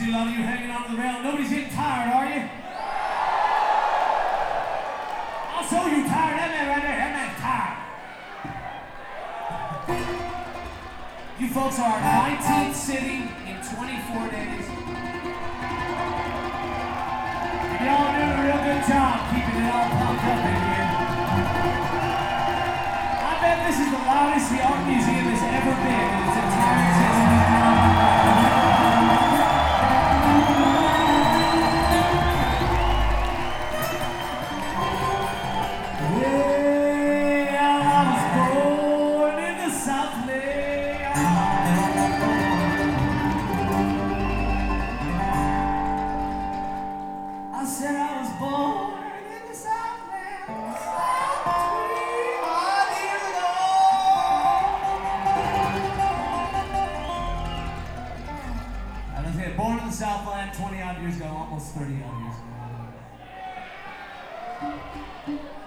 see a lot of you hanging on to the rail. Nobody's getting tired, are you? I'll show you tired. That man right there, that man's tired. You folks are our 19th city in 24 days. And y'all are doing a real good job keeping it all pumped up in here. I bet this is the loudest the art museum has ever been in its entire existence. Born in the Southland 20 odd years ago, almost 30 odd years ago.